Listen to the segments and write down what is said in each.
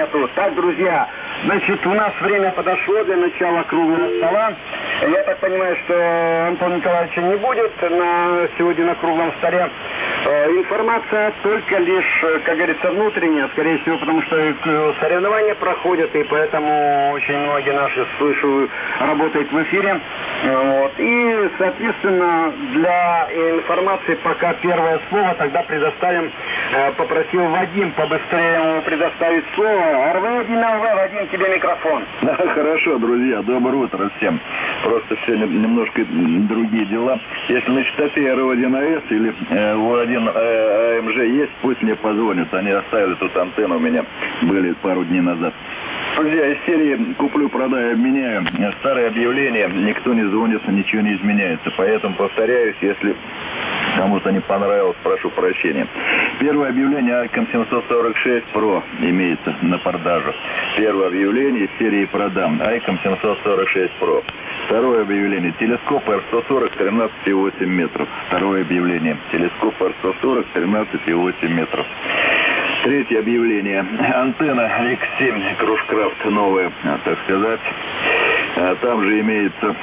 нету. Так, друзья, значит, у нас время подошло для начала круглого стола. Я так понимаю, что Антона Николаевича не будет сегодня на круглом столе. Информация только лишь, как говорится, внутренняя, скорее всего, потому что соревнования проходят, и поэтому очень многие наши, слышу, работают в эфире. Вот. И, соответственно, для информации пока первое слово тогда предоставим, попросил Вадим побыстрее ему предоставить слово. РВ-1ЛВ, Вадим, тебе микрофон. Да, хорошо, друзья, доброе утро всем. Просто все немножко другие дела. Если на частоте РВ-1АС или У1 АМЖ есть, пусть мне позвонят. Они оставили тут антенну у меня, были пару дней назад. Друзья, из серии «Куплю, продаю, обменяю» старые объявления, никто не звонится, ничего не изменяется. Поэтому повторяюсь, если кому-то не понравилось, прошу прощения. Первое объявление Айком 746 Pro имеется на продажу. Первое объявление из серии «Продам» Айком 746 Pro. Второе объявление телескоп R140 13,8 метров. Второе объявление телескоп R140 13,8 метров. Третье объявление. Антенна X7 Крушкрафт новая, так сказать. Там же имеется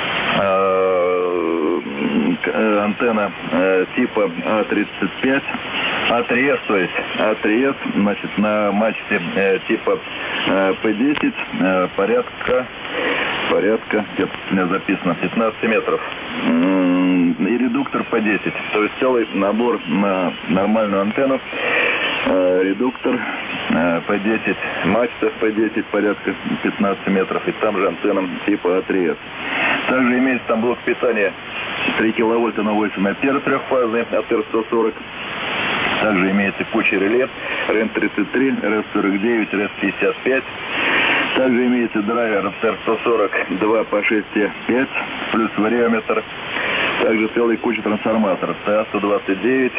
антенна типа А35, А3С, то есть А3С, значит, на мачте типа P10 порядка, где-то у меня записано, 15 метров. И редуктор P10, то есть целый набор на нормальную антенну. Редуктор P10, мачта P10 порядка 15 метров, и там же антенна типа А3С. Также имеется там блок питания 3 киловольта на 8 ампер трехфазный от R140. Также имеется куча реле REN33, RS49, RS55. Также имеется драйвер R140 2 по 6,5 плюс вариометр. Также целая куча трансформаторов TA129,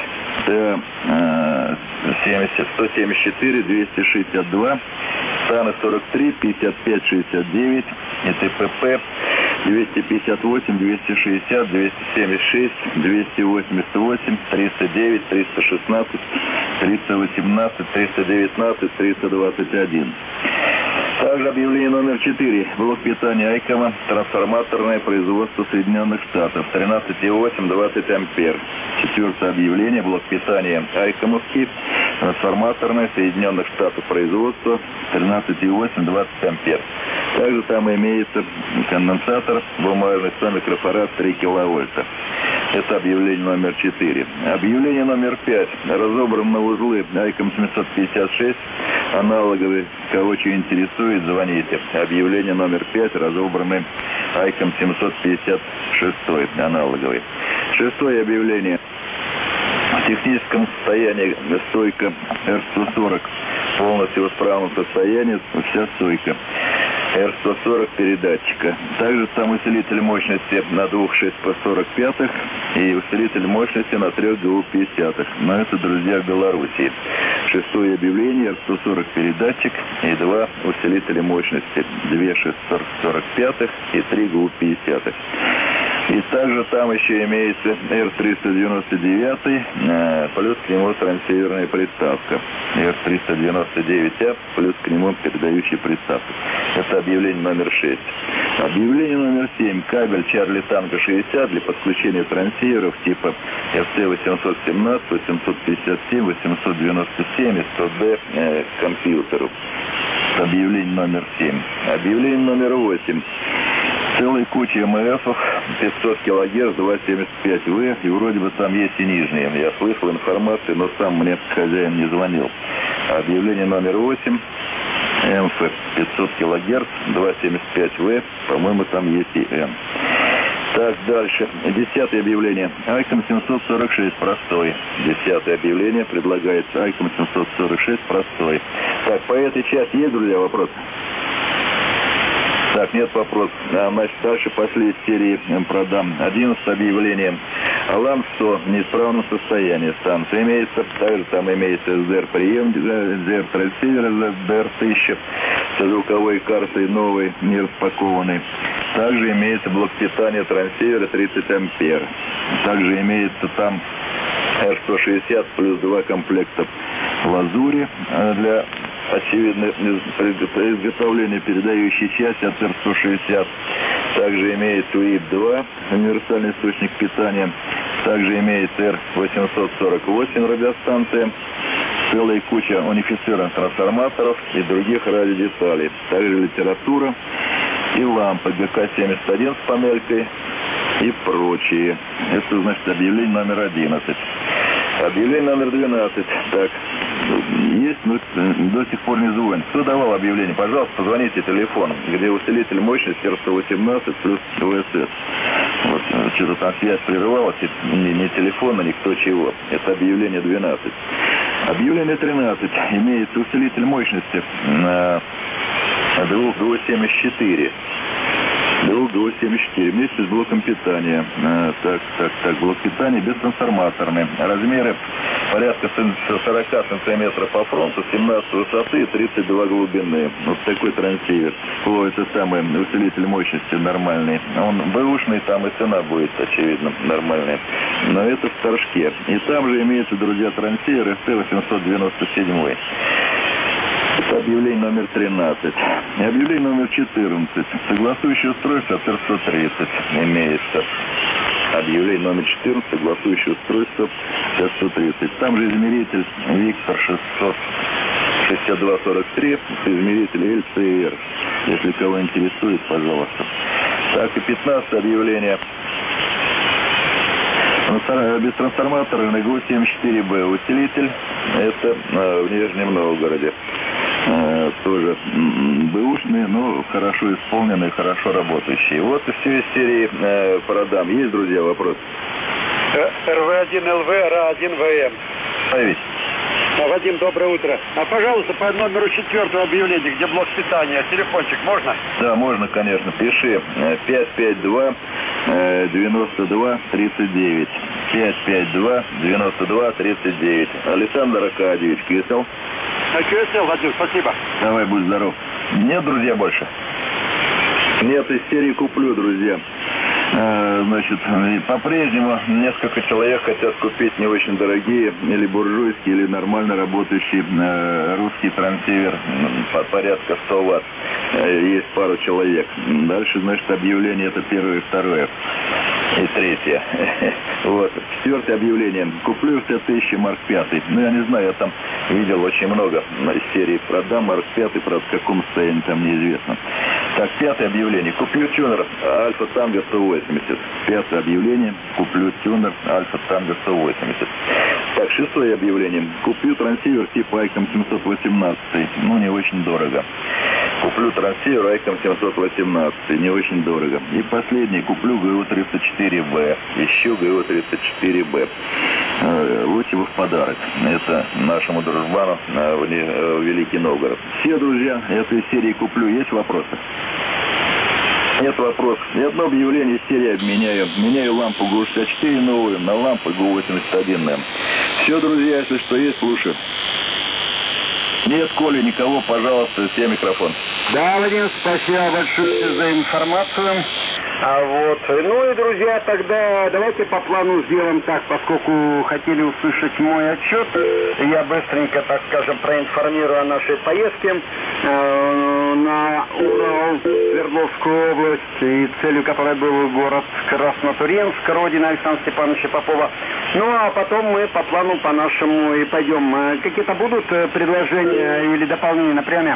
TA174, 262, ТАНы-43, 5569, ИТПП 258, 260, 276, 288, 309, 316, 318, 319, 321. Также объявление номер 4. Блок питания Айкома. Трансформаторное производство Соединенных Штатов. 13,8, 20 ампер. Четвертое объявление. Блок питания Айкомовский. Трансформаторное Соединенных Штатов производство. 13,8, 20 ампер. Также там имеется конденсатор бумажный, сам микрофарад 3 киловольта. Это объявление номер 4. Объявление номер 5. Разобран на узлы Айком 756. Аналоговый. Кого что интересует, звоните. Объявление номер 5. Разобранный Айком 756. Аналоговый. Шестое объявление. В техническом состоянии стойка R140. Полностью в исправном состоянии вся стойка. R140 передатчика. Также там усилитель мощности на 2 6 по 45 и усилитель мощности на 3 ГУ 50. Но это, друзья, в Белоруссии. Шестое объявление. R140 передатчик и 2 усилителя мощности. 2 6 45 и 3 ГУ 50. И также там еще имеется R399, плюс к нему трансиверная приставка. R399А, плюс к нему передающая приставка. Это объявление номер 6. Объявление номер 7. Кабель Чарли Танго 60 для подключения трансиверов типа FC817, 857, 897 и 100D к компьютеру. Объявление номер 7. Объявление номер 8. Целая куча МФов, 500 кГц, 2,75В, и вроде бы там есть и нижние. Я слышал информацию, но сам мне хозяин не звонил. Объявление номер 8. МФ 500 кГц, 2,75В, по-моему, там есть и М. Так, дальше. 10-е объявление. Айком 746 простой. 10-е объявление предлагается Айком 746 простой. Так, по этой части есть, друзья, вопросы? Так, нет вопросов. Значит, дальше пошли из серии «Продам». 11 объявление. Алан-100 в неисправном состоянии. Станция имеется. Также там имеется СДР-прием, СДР-трансивер, СДР-1000 со звуковой картой новой, не распакованной. Также имеется блок питания трансивера 30 ампер. Также имеется там R160 плюс 2 комплекта лазури для очевидно, изготовление передающей части от Р-160. Также имеется УИП-2, универсальный источник питания. Также имеется Р-848 радиостанция. Целая куча унифицированных трансформаторов и других радиодеталей. Также литература и лампы ГК-71 с панелькой и прочие. Это, значит, объявление номер 11. Объявление номер 12. Так, есть, но до сих пор не звонит. Кто давал объявление? Пожалуйста, позвоните телефоном, где усилитель мощности Р-118 плюс ВСС. Вот, что-то там связь прерывалась, ни телефона, никто чего. Это объявление 12. Объявление 13. Имеется усилитель мощности двух ГО-74. Блок ГО-74 вместе с блоком питания. Блок питания бестрансформаторный. Размеры порядка 40 сантиметров по фронту, 17 высоты и 32 глубины. Вот такой трансивер. Это самый усилитель мощности нормальный. Он бэушный, там и цена будет, очевидно, нормальная. Но это в торжке. И там же имеется, друзья, трансивер СТ-897. Это объявление номер 13. И объявление номер 14. Согласующее устройство от Р-130 имеется. Объявление номер 14. Согласующее устройство от 130. Там же измеритель Виктор 66243. Измеритель ЛЦР. Если кого интересует, пожалуйста. Так, и 15 объявление. Бестрансформаторный ГО-74Б усилитель. Это в Нижнем Новгороде. Тоже бэушные, но хорошо исполненные, хорошо работающие. Вот и все из серии продам. Есть, друзья, вопрос? РВ-1ЛВ, РА-1ВМ. Ставить. Вадим, доброе утро. Пожалуйста, по номеру 4 объявления, где блок питания, телефончик можно? Да, можно, конечно. Пиши 552 92 39. 552 92 39. Александр Аркадьевич, КСЛ. КСЛ, Вадим, спасибо. Давай, будь здоров. Нет, друзья, больше? Нет, из серии куплю, друзья. Значит, по-прежнему несколько человек хотят купить не очень дорогие, или буржуйские, или нормально работающий русский трансивер по порядка 100 ватт. Есть пару человек. Дальше, значит, объявление это первое и второе. И третье. Вот. 4 объявление. Куплю все 1000 Марк 5. Ну, я не знаю, я там видел очень много серий. Продам Марк 5, правда, в каком состоянии там неизвестно. Так, 5 объявление. Куплю тюнер Альфа Танго 180. 5 объявление. Куплю тюнер Альфа Танго 180. Так, 6 объявление. Куплю трансивер типа Айком 718. Ну, не очень дорого. Куплю трансивер Айком 718. Не очень дорого. И последний. Куплю ГО-34Б. Еще ГО-34Б. Вот его в подарок. Это нашему дружбану в Великий Новгород. Все, друзья, этой серии куплю. Есть вопросы? Нет вопросов. И одно объявление из серии обменяю. Меняю лампу ГО-64 новую на лампу ГО-81. Все, друзья, если что есть, слушаю. Нет, Коля, никого, пожалуйста, тебе микрофон. Да, Владимир, спасибо большое за информацию. Ну и, друзья, тогда давайте по плану сделаем так, поскольку хотели услышать мой отчет, я быстренько, так скажем, проинформирую о нашей поездке на Урал, Свердловскую область, и целью которой был город Краснотурьинск, родина Александра Степановича Попова. Ну а потом мы по плану по нашему и пойдем. Какие-то будут предложения или дополнения на прямя?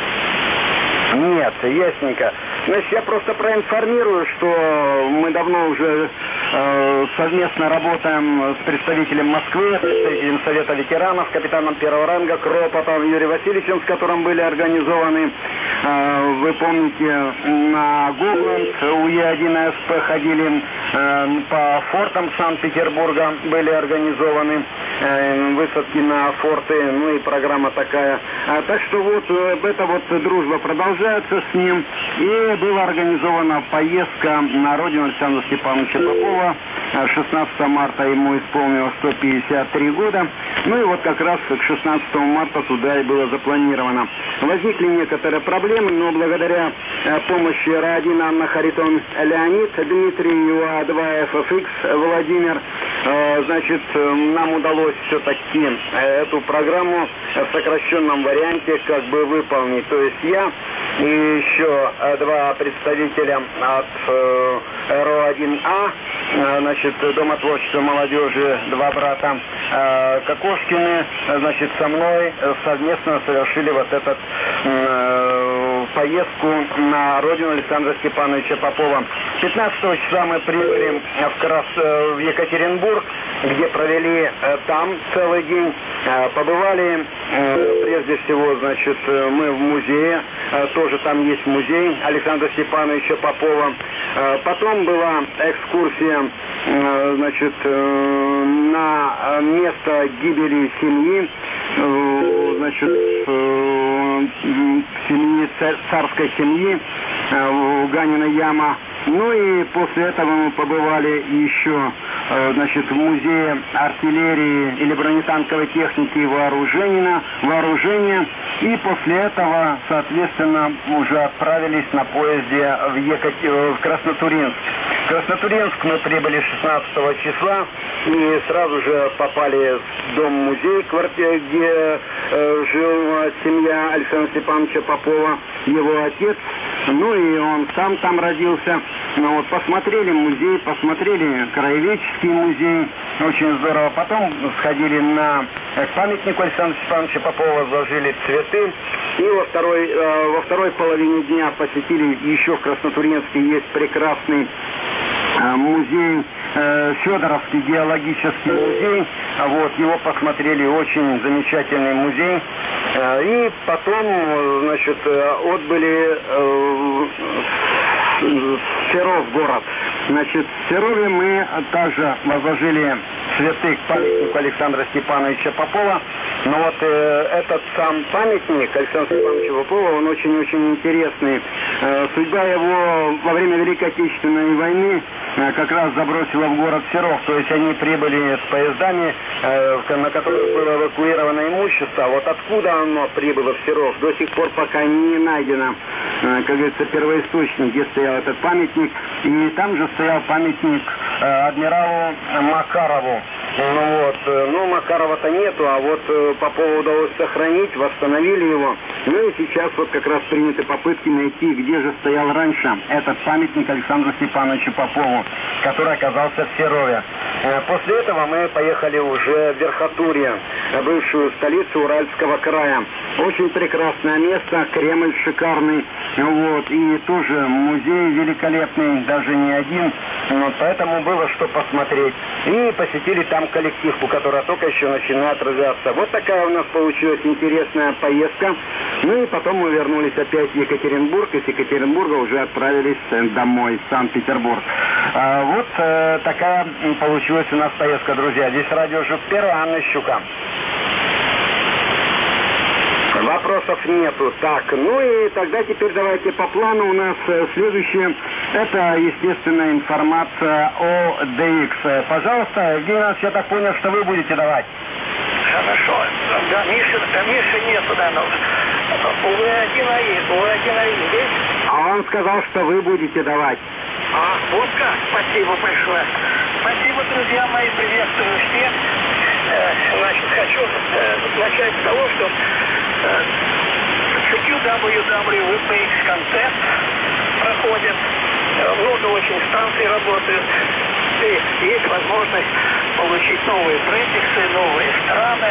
Нет, ясненько. Значит, я просто проинформирую, что мы давно уже совместно работаем с представителем Москвы, представителем Совета ветеранов, капитаном первого ранга Кропотом Юрием Васильевичем, с которым были организованы, вы помните, на Гогланд УЕ-1СП ходили, по фортам Санкт-Петербурга были организованы высадки на форты, ну и программа такая. Так что вот эта вот дружба продолжается с ним, и была организована поездка на родину Александра Степановича Попова. 16 марта ему исполнилось 153 года. Ну и вот как раз к 16 марта туда и было запланировано. Возникли некоторые проблемы, но благодаря помощи Ра-1 Анна Харитон Леонид, Дмитрий ЮА-2 FFX Владимир, значит, нам удалось все-таки эту программу в сокращенном варианте как бы выполнить. То есть я и еще два представителя от РО-1А, значит, Дома творчества молодежи, два брата Кокошкины, значит, со мной совместно совершили вот этот поездку на родину Александра Степановича Попова. 15 числа мы прибыли в Екатеринбург, где провели там целый день. Побывали прежде всего, значит, мы в музее, тоже там есть музей Александра Степановича Попова. Потом была экскурсия, значит, на место гибели семьи, значит, семьи, царской семьи, Ганина яма. Ну и после этого мы побывали еще, значит, в музее артиллерии или бронетанковой техники и вооружения. И после этого, соответственно, уже отправились на поезде в Краснотурьинск. В Краснотурьинск мы прибыли 16 числа и сразу же попали в дом-музей, где жила семья Александра Степановича Попова, его отец. Ну и он сам там родился. Ну вот, посмотрели музей, посмотрели краеведческий музей. Очень здорово. Потом сходили к памятнику Александра Степановича Попова, возложили цветы. И во второй половине дня посетили еще в Краснотурьинске есть прекрасный музей, Федоровский геологический музей. Вот, его посмотрели, очень замечательный музей. И потом, значит, отбыли в Серов город. Значит, в Серове мы также возложили цветы к памятнику Александра Степановича Попова. Но вот этот сам памятник Александра Степановича Попова, он очень-очень интересный. Судьба его во время Великой Отечественной войны как раз забросила в город Серов. То есть они прибыли с поездами, на которых было эвакуировано имущество. Вот откуда оно прибыло в Серов, до сих пор пока не найдено, как говорится, первоисточник, где стоял этот памятник. И там же стоял памятник адмиралу Макарову. Ну, Макарова-то нету, а вот Попову удалось сохранить, восстановили его. Ну и сейчас вот как раз приняты попытки найти, где же стоял раньше этот памятник Александру Степановичу Попову, который оказался в Серове. После этого мы поехали уже в Верхотурье, бывшую столицу Уральского края. Очень прекрасное место, Кремль шикарный, вот, и тоже музей великолепный, даже не один, вот, поэтому было что посмотреть. И посетили там коллективку, которая только еще начинает развиваться. Вот такая у нас получилась интересная поездка. Ну и потом мы вернулись опять в Екатеринбург, и с Екатеринбурга уже отправились домой, в Санкт-Петербург. Вот такая получилась у нас поездка, друзья. Здесь радио Жук-1, Анна Щука. Вопросов нету. Так, ну и тогда теперь давайте по плану у нас следующее. Это, естественно, информация о DX. Пожалуйста, Евгений Иванович, я так понял, что вы будете давать. Хорошо. Да, Миши нету, да, но У1АИ есть? А он сказал, что вы будете давать. Вот как. Спасибо большое. Спасибо, друзья мои, приветствую всех. Значит, хочу начать с того, что QWWPX концерт проходит, много очень станций работают, и есть возможность получить новые префиксы, новые страны,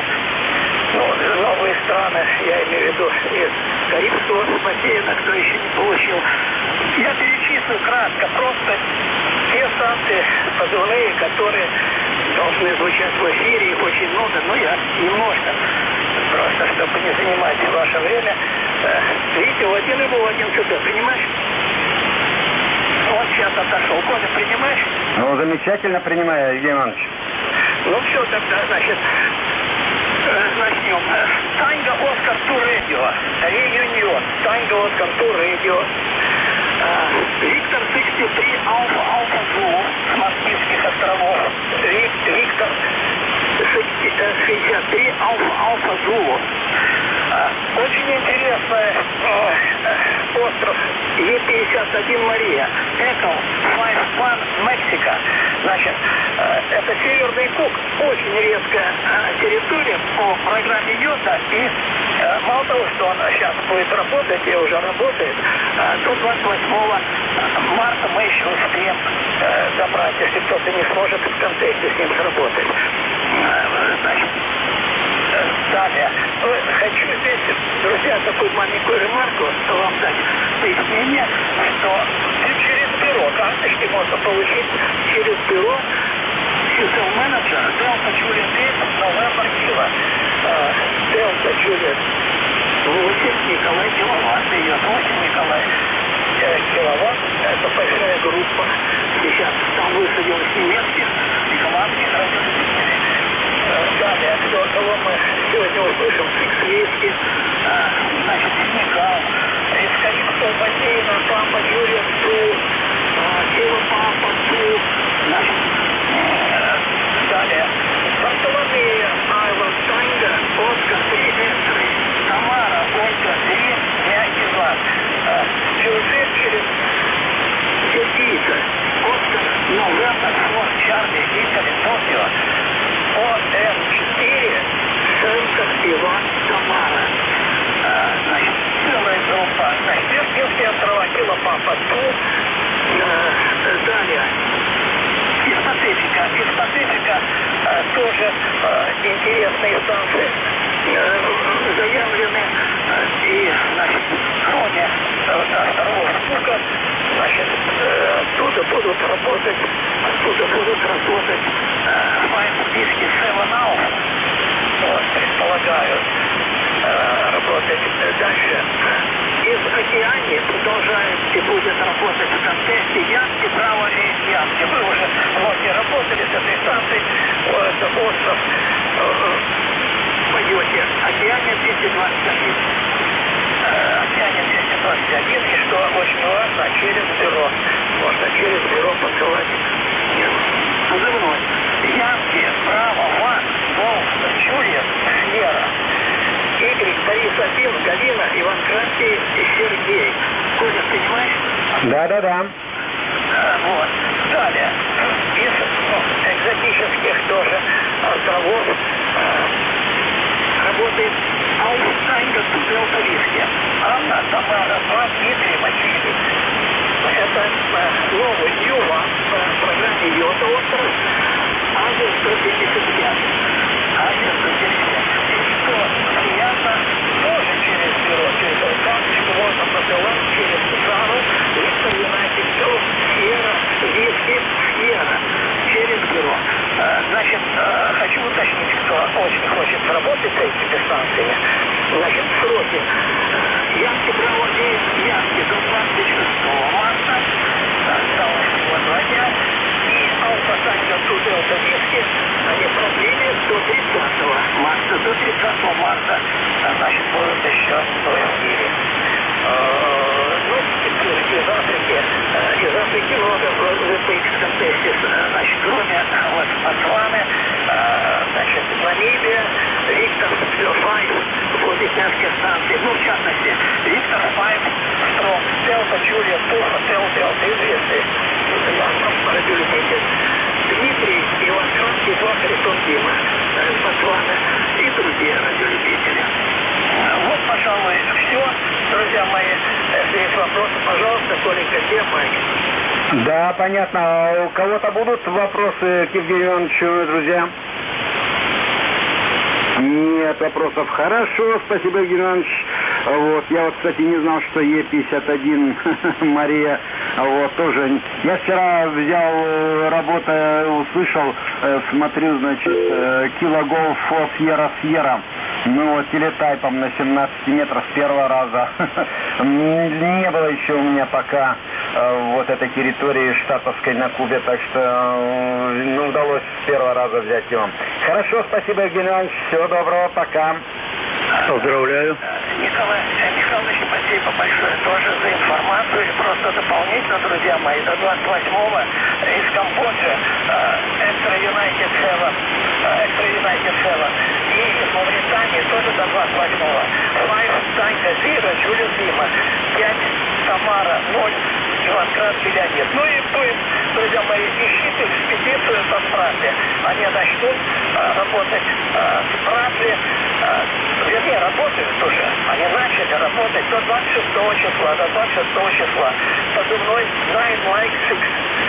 я имею в виду из Карибского бассейна, кто еще не получил. Я перечислю кратко, просто те станции позывные, которые должны звучать в эфире, их очень много, но я немножко, просто чтобы не занимать ваше время. Видите, У1 и У1 сюда, принимаешь? Он сейчас отошел. Коля, принимаешь? Ну, замечательно принимаю, Евгений Иванович. Ну, все, тогда, значит, начнем. Танго Оскар Тур Радио. Реюнион. Танго Оскар Тур Радио. Виктор 63 Алфа Зулу с Маскильских островов. Виктор 63 Алфа Зулу. Очень интересная остров Е-51 Мария, Echo 51 Мексика. Значит, это Северный Кук, очень редкая территория по программе Йота. И мало того, что он сейчас будет работать и уже работает, до 28 марта мы еще успеем забрать, если кто-то не сможет в контексте с ним сработать. Значит, далее. Хочу здесь, друзья, такую маленькую ремарку вам дать пояснение, что через бюро карточки можно получить через бюро Future Manager Delta Juliet 8 November Kilo. Delta Juliet 8 Николай киловатт, ее 8 Николай киловатт. Это большая группа. Сейчас там высадилось немецких и голландских радиолюбителей. Далее, кого мы сегодня услышим, Фиксвейский, значит, Никал, из Карибского бассейна, Папа Юрия Ту, Кива Папа Ту, значит, далее, Бартоломея, Айва Танга, Оскар 3 Эстры, Тамара, Ольга 3, мягкий глаз, Джузеп через Дедита, Оскар, Новембер, Форд, Чарли, Итали, Токио, ОМ-4, Центр, Иван, Тамара. Значит, целая группа. Значит, Пирские острова, Кила Папа Ту. Далее. Из Пацифика тоже интересные станции заявлены. И, значит, кроме островов Кука, значит, оттуда будут работать Файнсписки 7 Out, вот, предполагаю, работать дальше. Из Океании продолжает и будет работать в контексте Янки, Браво и Янки. Вы уже многие работали с этой станцией, это остров Майоте, Океания 221. Океане 221, и что очень важно, через бюро. Можно через бюро посылать позывной. Янки, Браво, Ван, Голф, Джулиет, Сьерра, Игорь, Борис 1, Галина, Иван Красий и Сергей. Коля, понимаешь? Да. Вот. Далее. Из экзотических тоже островов работает Аустайга Делта Виски. Анна, Тамара, 2, Дмитрий, Василий. Это новый Юва в программе Йота остров. Азия 175. Азия 175. И что приятно, тоже через бюро, через карточку можно посылать через Зару, Виктор Юнайтед Клуб, Сьерра, Виски, Сьерра. Через бюро. Значит, хочу уточнить, кто очень хочет работать с этими станциями. Значит, сроки. Янки, Браво и Янки до 26 марта. Осталось всего 2 дня. И Алфа Танго Ту Делта Виски, они продлили до 30 марта. До 30 марта, значит, будут еще в мире. Ну, из Африки много в контексте, значит, кроме вот Ботсваны, значит, Намибия, Виктор Файв, возле Пенской станции, ну, в частности, Виктор Файв, Стром, Делта, Джулия, Туха, Делта, известный радиолюбитель, Дмитрий, Иван Красный, Два, Харитон, Дима, Ботсвана и другие радиолюбители. Вот, пожалуй, все. Друзья мои, если есть вопросы, пожалуйста, Коленька, где Майк? Да, понятно. А у кого-то будут вопросы к Евгению Ивановичу, друзья? Нет вопросов. Хорошо, спасибо, Евгений Иванович. Вот, я вот, кстати, не знал, что Е-51 Мария, вот, тоже. Я вчера взял, работая, услышал, смотрю, значит, Килоголф Сьерра. Ну вот, телетайпом на 17 метров с первого раза. Не было еще у меня пока вот этой территории штатовской на Кубе, так что удалось с первого раза взять его. Хорошо, спасибо, Евгений Иванович. Всего доброго, пока. Поздравляю. Николай Михайлович, спасибо большое тоже за информацию. И просто дополнительно, друзья мои, до 28-го из Камбоджи Extra United 7 и из Мавритании тоже до 28-го. Five Tango Zero, Julius Lima, 5 Самара 0, Иванград Белянет. Ну и будем, друзья мои, ищите экспедицию по Спратле. Они начнут работать с Спратле, вернее, работают уже. Они начали работать до 26 числа, позывной Nine Like Six.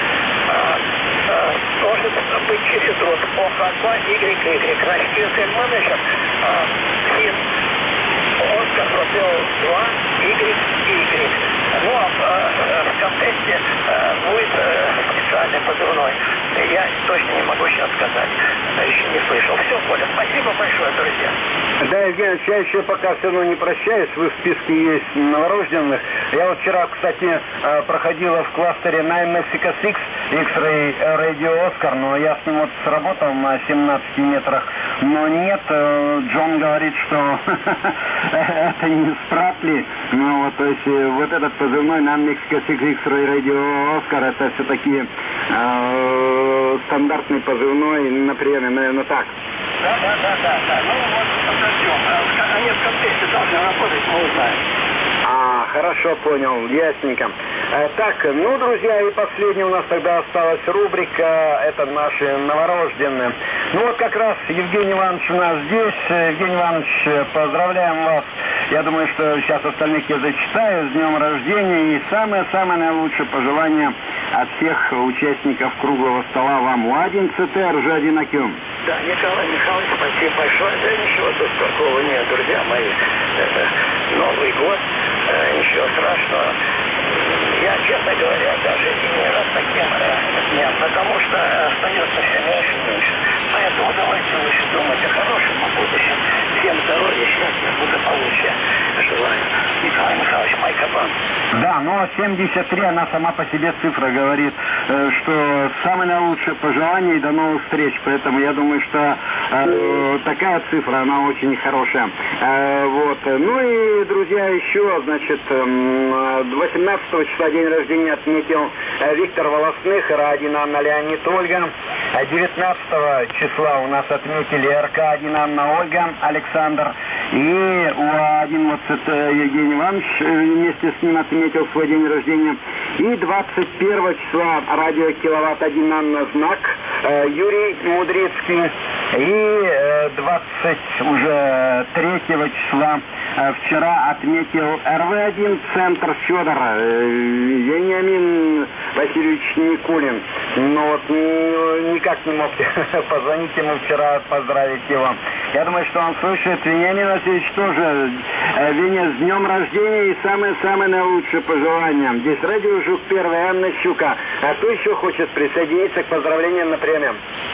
Может быть через рот ОХ2YY. Российский цель-менеджер Фин Оскар Пропел 2 YY. Ну а в контексте будет специальный позывной. Я точно не могу сейчас сказать. Еще не слышал. Все, Коля, спасибо большое, друзья. Да, Евгений, я еще пока все равно не прощаюсь. Вы в списке есть новорожденных. Я вот вчера, кстати, проходила в кластере Nine Mexico Six X-Ray Radio Oscar, но я с ним вот сработал на 17 метрах. Но нет, Джон говорит, что это не Спратли. Ну вот, то есть вот этот позывной Nine Mexico Six X-Ray Radio Oscar, это все-таки стандартный позывной на приеме, наверное, так. Да. Ну вот, подождем. Они в контексте должны работать, мы узнаем. Хорошо, понял, ясненько. Так, ну, друзья, и последняя у нас тогда осталась рубрика, это наши новорожденные. Ну вот как раз Евгений Иванович у нас здесь. Евгений Иванович, поздравляем вас. Я думаю, что сейчас остальных я зачитаю. С днем рождения и самое-самое наилучшее пожелание от всех участников круглого стола вам. У1 ЦТ, РЖ1АК. Да, Николай Михайлович, спасибо большое. Да ничего тут такого нет, друзья мои. Это Новый год, ничего страшного. Я, честно говоря, даже и не рад таким дням, потому что остается все меньше и меньше. Поэтому давайте лучше думать о хорошем, о будущем. Всем здоровья, счастья, благополучия желаю. Николай Михайлович, Майкопан. Да, но 73, она сама по себе цифра говорит, что самое наилучшее пожелание и до новых встреч. Поэтому я думаю, что такая цифра, она очень хорошая. Вот. Ну и, друзья, еще, значит, 18 числа день рождения отметил Виктор Волосных, Ра-1 Анна Леонид Ольга. 19 числа у нас отметили РК-1 Анна Ольга Александр. И У1 вот это Евгений Иванович вместе с ним отметил свой день рождения. И 21 числа радио Киловатт-1 Анна Знак Юрий Мудрецкий. И 23 числа вчера отметил РВ-1 Центр Федор Вениамин Васильевич Никулин. Но вот никак не мог позвонить ему вчера, поздравить его. Я думаю, что он слышит. Вениамин Васильевич тоже. Веня, с днем рождения и самое-самое наилучшее пожелание. Здесь радио Жук-1, Анна Щука. А кто еще хочет присоединиться к поздравлениям на премию?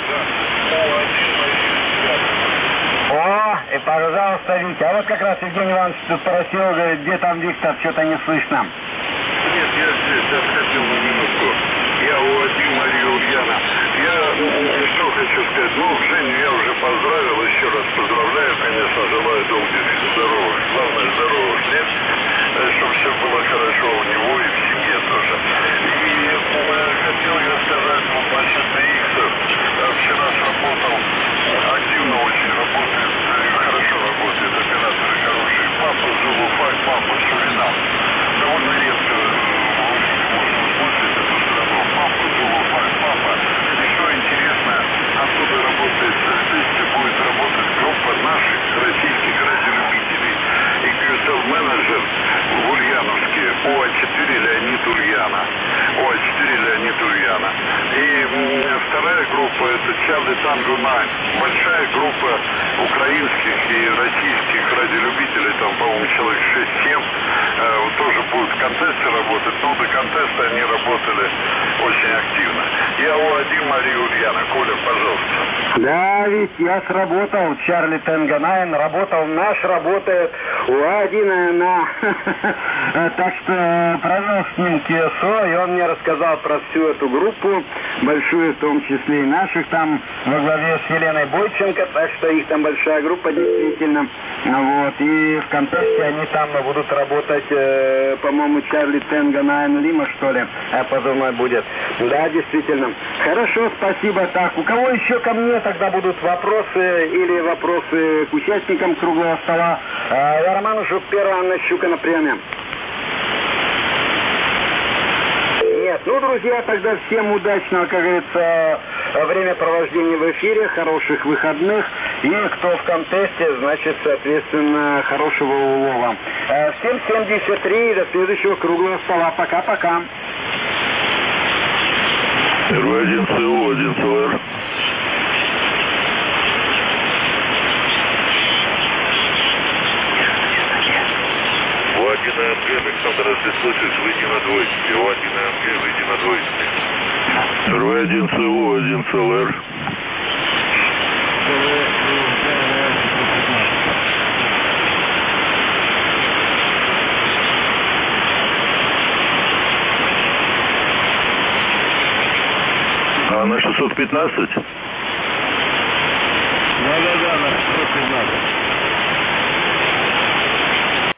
О, и пожалуйста, Витя. А вот как раз Евгений Иванович тут просил, говорит, где там Виктор, что-то не слышно. Нет, я здесь отходил на минутку. Я У1 Мария Ульяна. Я что хочу сказать, Женю я уже поздравил, еще раз поздравляю, конечно, желаю долгих и здоровых, главное здоровых лет, чтобы все было хорошо у него и в семье тоже. И хотел я сказать, насчет ИХСов, вчера сработал, активно очень работает, хорошо работает, операторы хорошие, папа Зулуфак, папа Суринам. Довольно редко можно услышать эту страну, папа Зулуфак, папа. И что интересно, оттуда работает, вместе будет работать группа наших российских радиолюбителей. И QSL-менеджер в Ульяновске ОА4 Леонид Ульяна. И вторая группа это Charlie Tango 9. Большая группа украинских и российских радиолюбителей, там, по-моему, человек 6-7, тоже будут в контесте работать, но до контеста они работали очень активно. Я У1 Мария Ульяна. Коля, пожалуйста. Да, ведь я сработал, Чарли Тенго 9, работал, наш работает, У1 на. Так что провел с ним КСО, и он мне рассказал про всю эту группу, большую, в том числе и наших там, во главе с Еленой Бойченко, так что их там большая группа действительно. Вот, и в контексте они там будут работать, по-моему, Чарли Тенго 9 Лима, что ли, позывной будет. Да, действительно. Хорошо, спасибо. Так, у кого еще ко мне тогда будут вопросы или вопросы к участникам круглого стола? Я Роман Жук-1, Анна Щука на приеме. Ну, друзья, тогда всем удачного, как говорится, времяпровождения в эфире, хороших выходных. И кто в контесте, значит, соответственно, хорошего улова. Всем 73, до следующего круглого стола. Пока-пока. РВ-1 ЦУ, 1 ЦЛР. У1 АМГ, Александр, если слышишь, выйди на двоечки. У1 АМГ, выйди на двоечки. РВ-1 ЦУ, 1 ЦЛР. А на 615?